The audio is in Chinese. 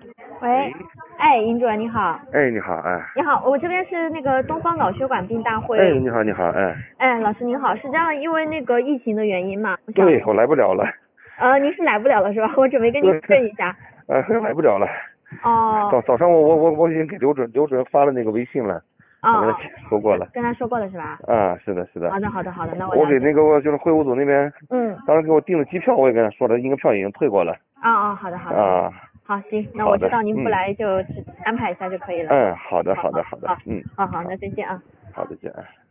喂，哎，尹主任你好。 哎，你好，哎。 你好，我这边是那个东方脑血管病大会。 哎，你好，你好，哎。 哎，老师您好，是这样，因为那个疫情的原因嘛，我想。 对，我来不了了。 您是来不了了是吧？我准备跟您对， 问一下。 来不了了。 哦。 早上我已经给刘主任发了那个微信了，我跟他哦哦。 说过了。 跟他说过了是吧？ 啊，是的，是的。 好的好的好的，那我我给了解。 那个就是会务组那边， 嗯。 当时给我订的机票，我也跟他说了，应该票已经退过了。 好的好的。 啊。 好，行，那我好的， 知道您不来就安排一下就可以了。 嗯，好的， 好好的，好的， 好。 嗯。 好，那再见啊。 好，再见。